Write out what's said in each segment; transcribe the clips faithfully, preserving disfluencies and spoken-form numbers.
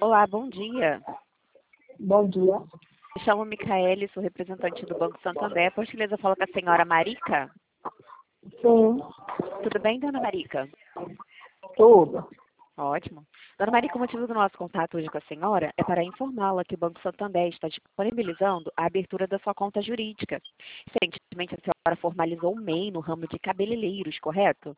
Olá, bom dia. Bom dia. Me chamo Micaele, sou representante do Banco Santander. Por gentileza, falo com a senhora Marica. Sim, Tudo bem, dona Marica? tudo. Ótimo. Dona Marica, o motivo do nosso contato hoje com a senhora é para informá-la que o Banco Santander está disponibilizando a abertura da sua conta jurídica. Recentemente, a senhora formalizou o M E I no ramo de cabeleireiros, correto?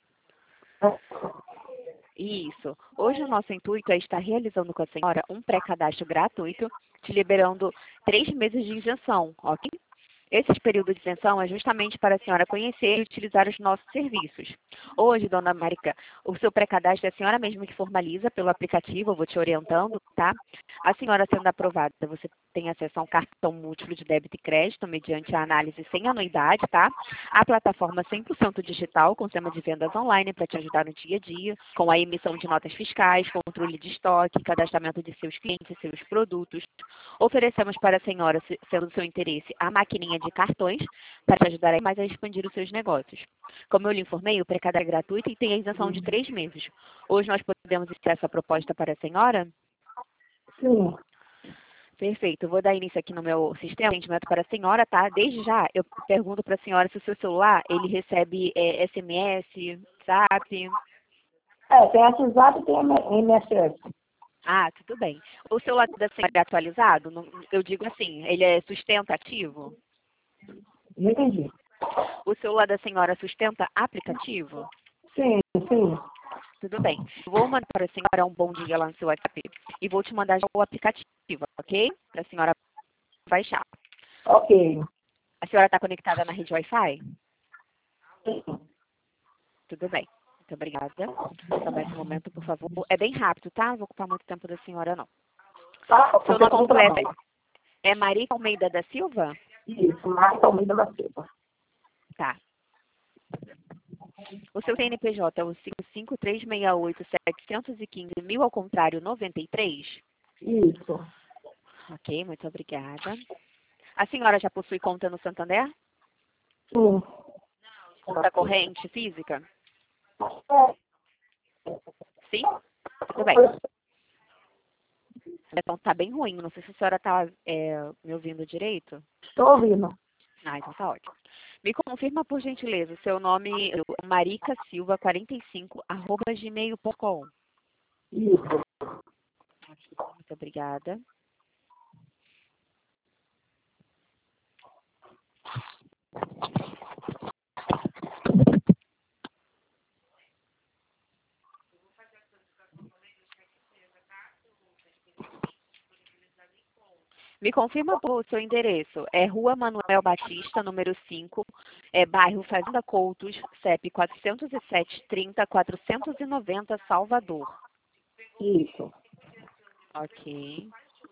Isso. Hoje o nosso intuito é estar realizando com a senhora um pré-cadastro gratuito, te liberando três meses de isenção, ok? Esse período de isenção é justamente para a senhora conhecer e utilizar os nossos serviços. Hoje, dona Marica, o seu pré-cadastro é a senhora mesma que formaliza pelo aplicativo, eu vou te orientando, tá? A senhora sendo aprovada, você tem acesso a um cartão múltiplo de débito e crédito, mediante a análise sem anuidade, tá? A plataforma cem por cento digital, com sistema de vendas online para te ajudar no dia a dia, com a emissão de notas fiscais, controle de estoque, cadastramento de seus clientes, seus produtos. Oferecemos para a senhora, sendo do seu interesse, a maquininha de cartões para te ajudar a mais a expandir os seus negócios. Como eu lhe informei, o pré-cadastro é gratuito e tem a isenção de três meses. Hoje nós podemos enviar essa proposta para a senhora? Sim. Perfeito. Eu vou dar início aqui no meu sistema de atendimento para a senhora, tá? Desde já, eu pergunto para a senhora se o seu celular, ele recebe é, S M S, WhatsApp. É, tem WhatsApp e tem M S S. Ah, tudo bem. O celular da senhora é atualizado? Não- Eu digo assim, ele é sustentativo? Não entendi. O celular da senhora sustenta aplicativo? Sim, sim. Tudo bem. Vou mandar para a senhora um bom dia lá no seu WhatsApp e vou te mandar já o aplicativo, ok? Para a senhora baixar. Ok. A senhora está conectada na rede Wi-Fi? Sim. Tudo bem. Muito obrigada. Só mais um momento, por favor. É bem rápido, tá? Não vou ocupar muito tempo da senhora, não. Tá, Seu porque nome eu tô no completo trabalho. é Marica Almeida da Silva? Isso, Marta Almeida da Silva. Tá. O seu C N P J é o cinco cinco três seis oito sete um cinco mil ao contrário noventa e três? Isso. Ok, muito obrigada. A senhora já possui conta no Santander? Sim. Conta corrente física? É, Sim? Tudo bem. Então tá bem ruim. Não sei se a senhora tá é, me ouvindo direito. tô ouvindo. Ah, então tá ótimo. Me confirma, por gentileza, o seu nome é Marica Silva quarenta e cinco, arroba gmail ponto com. Isso. Muito obrigada. Me confirma o seu endereço. É Rua Manuel Batista, número cinco, é bairro Fazenda Coutos, C E P quatrocentos e sete, trinta, quatrocentos e noventa, Salvador. Isso. Ok.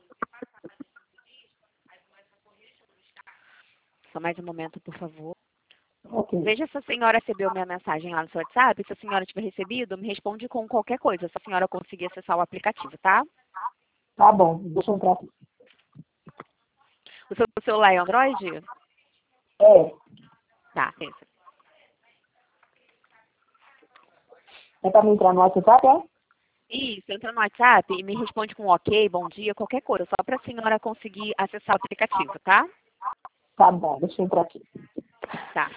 Só mais um momento, por favor. Ok. Veja se a senhora recebeu minha mensagem lá no seu WhatsApp. Se a senhora tiver recebido, me responde com qualquer coisa, se a senhora conseguir acessar o aplicativo, tá? Tá bom, deixa eu entrar aqui. O seu celular é Android? É, Tá, isso. é pra me entrar no WhatsApp, é? Isso, entra no WhatsApp e me responde com ok, bom dia, qualquer coisa, só para a senhora conseguir acessar o aplicativo, tá? Tá bom, deixa eu entrar aqui. Tá.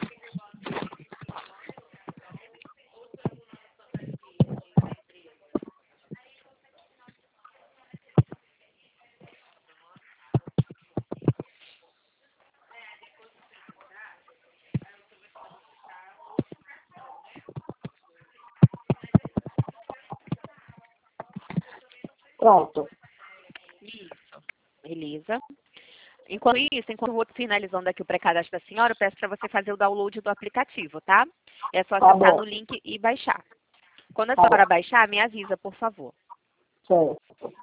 Pronto. Isso. Beleza. Enquanto isso, enquanto eu vou finalizando aqui o pré-cadastro da senhora, eu peço para você fazer o download do aplicativo, tá? É só Tá acessar bom. no link e baixar. Quando a Tá bom. senhora baixar, me avisa, por favor. Certo.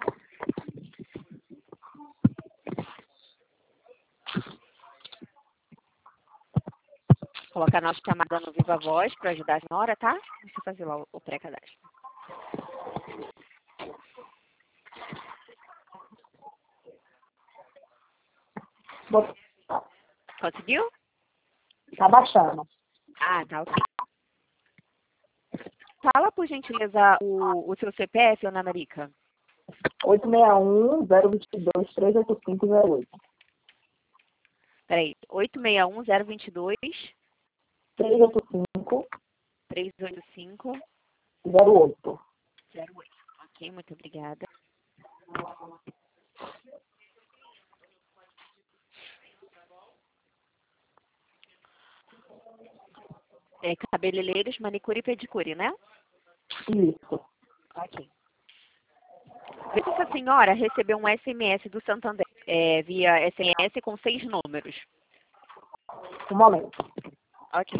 Colocar a nossa chamada no Viva Voz para ajudar a senhora, tá? Deixa eu fazer lá o o pré-cadastro. Bom, Conseguiu? tá baixando. Ah, tá ok. Fala, por gentileza, o, o seu C P F, Ana Marica. oito seis um, zero dois dois, três oito cinco, zero oito. Peraí, oito seis um, zero dois dois, três oito cinco, três oito cinco, zero oito. zero oito. Ok, muito obrigada. É, cabeleireiros, manicure e pedicure, né? Isso. Ok. Veja se a senhora recebeu um S M S do Santander, é, via S M S com seis números. Um momento. Ok.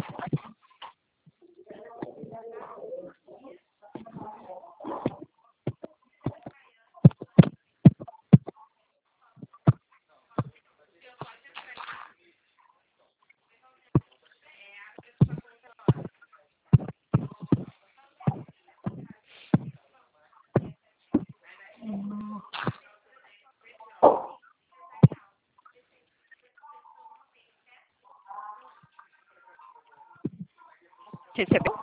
Recebeu?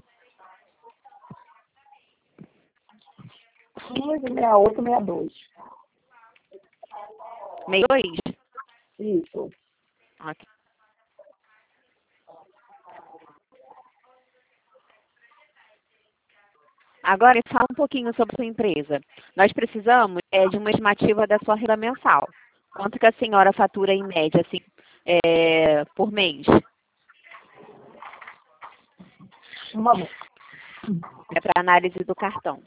quinze, sessenta e oito, sessenta e dois. sessenta e dois? Isso. Ok. Agora, me fala um pouquinho sobre a sua empresa. Nós precisamos é, de uma estimativa da sua renda mensal. Quanto que a senhora fatura em média, assim, é, por mês? Um momento. É para análise do cartão.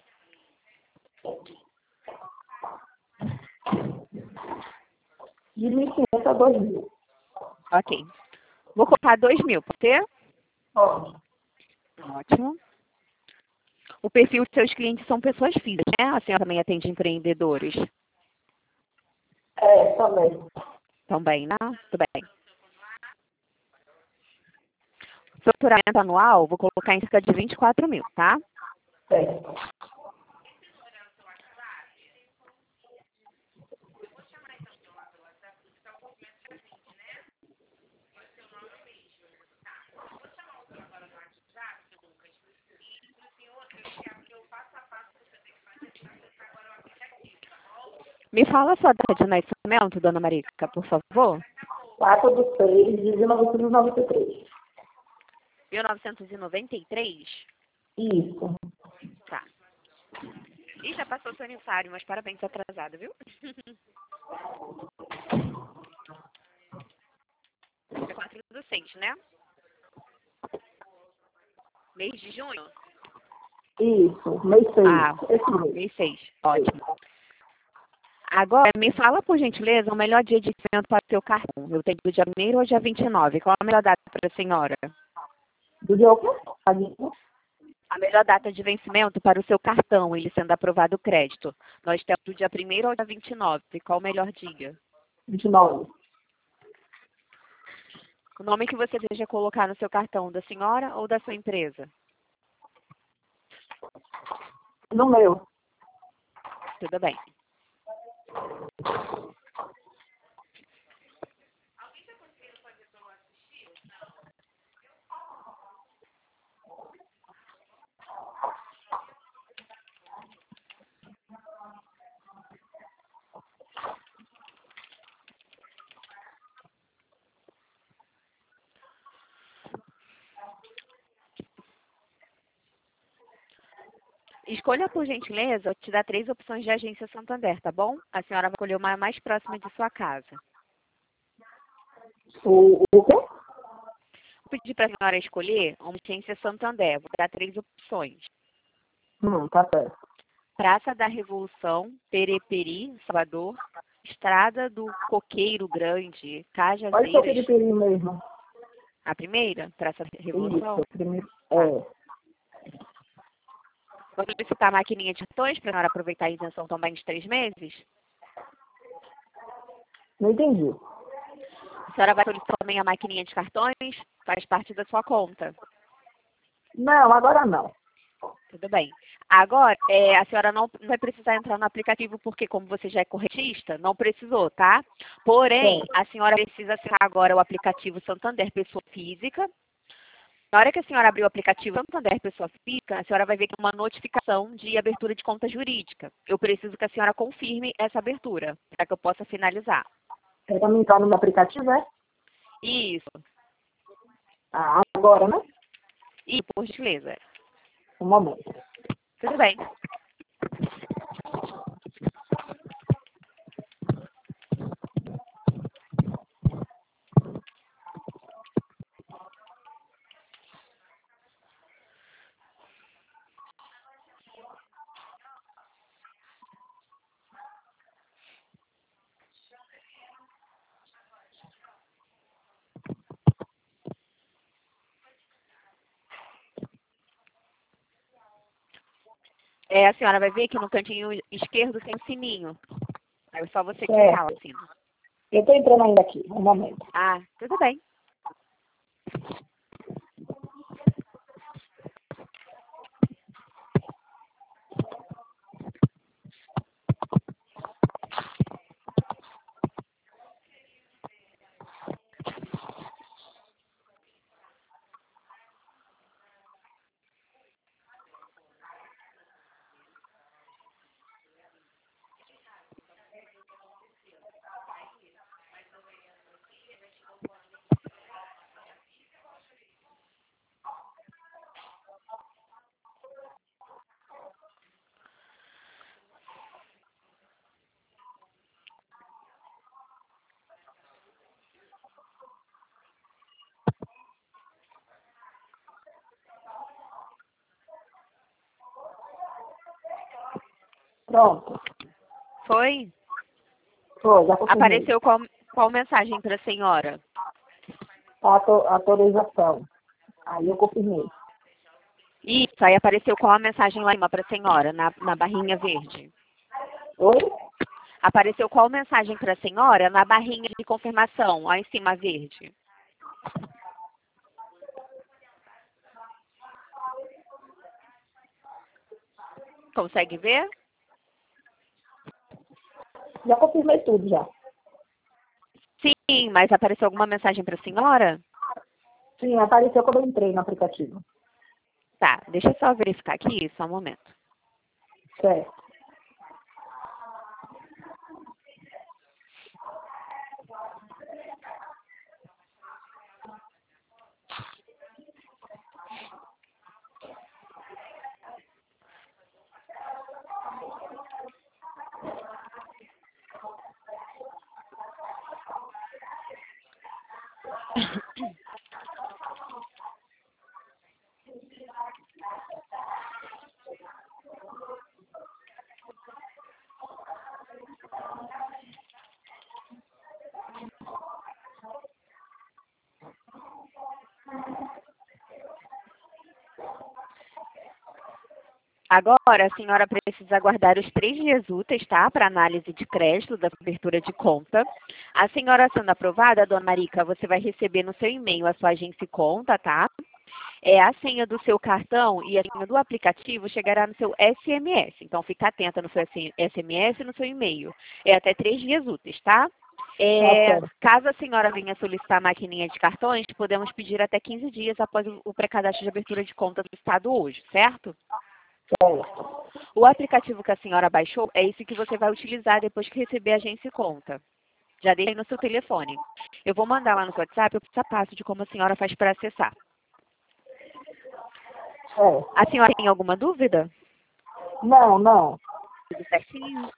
De mil e quinhentos a dois mil. Ok. Vou colocar dois mil, pode ser? Pode. Ótimo. O perfil de seus clientes são pessoas físicas, né? A senhora também atende empreendedores. É, também. Também, né? Tudo bem. Faturamento anual, vou colocar em cerca de vinte e quatro mil, tá? Certo. Me fala a sua data de nascimento, dona Marica, por favor. quatro de seis de mil novecentos e noventa e três. mil novecentos e noventa e três? Isso. Tá. Ih, já passou seu aniversário, mas parabéns, atrasado, viu? É quatro do seis, né? Mês de junho? Isso. Mês seis. Ah, Esse mês. mês seis. Ótimo. Agora, me fala, por gentileza, o melhor dia de vencimento para o seu cartão. Eu tenho do dia primeiro ou dia vinte e nove. Qual a melhor data para a senhora? Do dia o quê? Adinho? A melhor data de vencimento para o seu cartão, ele sendo aprovado o crédito. Nós temos do dia primeiro ao dia vinte e nove. Qual o melhor dia? vinte e nove. O nome que você deseja colocar no seu cartão, da senhora ou da sua empresa? No meu. Tudo bem. Escolha, por gentileza, eu te dar três opções de agência Santander, tá bom? A senhora vai escolher uma mais próxima de sua casa. O, o quê? Vou pedir para a senhora escolher uma agência Santander. Vou dar três opções. Hum, tá certo. Praça da Revolução, Pereperi, Salvador. Estrada do Coqueiro Grande, Olha o Cajazeiras. periperi mesmo. A primeira, Praça da Revolução. Isso. Primeiro. É. Vou solicitar a maquininha de cartões para a senhora aproveitar a isenção também de três meses. Não entendi. A senhora vai solicitar também a maquininha de cartões, faz parte da sua conta. Não, agora não. Tudo bem. Agora, é, a senhora não vai precisar entrar no aplicativo, porque como você já é corretista, não precisou, tá? Porém, Sim. a senhora precisa acessar agora o aplicativo Santander Pessoa Física. Na hora que a senhora abrir o aplicativo Santander Pessoa Física, a senhora vai ver que tem uma notificação de abertura de conta jurídica. Eu preciso que a senhora confirme essa abertura, para que eu possa finalizar. É para mim entrar no meu aplicativo, é? Isso. Ah, agora, né? E, por gentileza. Um momento. Tudo bem. É, a senhora vai ver que no cantinho esquerdo tem um sininho. Aí é só você clicar lá, assim. Eu estou entrando ainda aqui, um momento. Ah, tudo bem. Pronto. Foi? Foi, já confirmei. Apareceu qual, qual mensagem para a senhora? Auto- Autorização. Aí eu confirmei. Isso, aí apareceu qual a mensagem lá em cima para a senhora, na, na barrinha verde? Oi? Apareceu qual mensagem para a senhora na barrinha de confirmação, lá em cima verde? Consegue ver? Já confirmei tudo, já. Sim, mas apareceu alguma mensagem para a senhora? Sim, apareceu quando eu entrei no aplicativo. Tá, deixa eu só verificar aqui, só um momento. Certo. Agora, a senhora precisa aguardar os três dias úteis, tá? Para análise de crédito da abertura de conta. A senhora sendo aprovada, dona Marica, você vai receber no seu e-mail a sua agência e conta, tá? É, a senha do seu cartão e a senha do aplicativo chegará no seu S M S. Então, fica atenta no seu S M S e no seu e-mail. É até três dias úteis, tá? É, Tá certo. caso a senhora venha solicitar a maquininha de cartões, podemos pedir até quinze dias após o, o pré-cadastro de abertura de conta do Estado hoje, certo? Certo. O aplicativo que a senhora baixou é esse que você vai utilizar depois que receber a agência e conta. Já deixei no seu telefone. Eu vou mandar lá no seu WhatsApp o passo a passo de como a senhora faz para acessar. Certo. A senhora tem alguma dúvida? Não, não. Tudo certinho?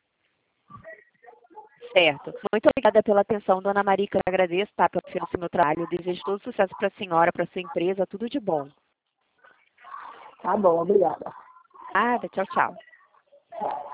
Certo. Muito obrigada pela atenção, dona Marica. Eu agradeço, tá, pela confiança no meu trabalho. Eu desejo todo sucesso para a senhora, para a sua empresa, tudo de bom. Tá bom, obrigada. Nada, tchau, tchau. Tchau.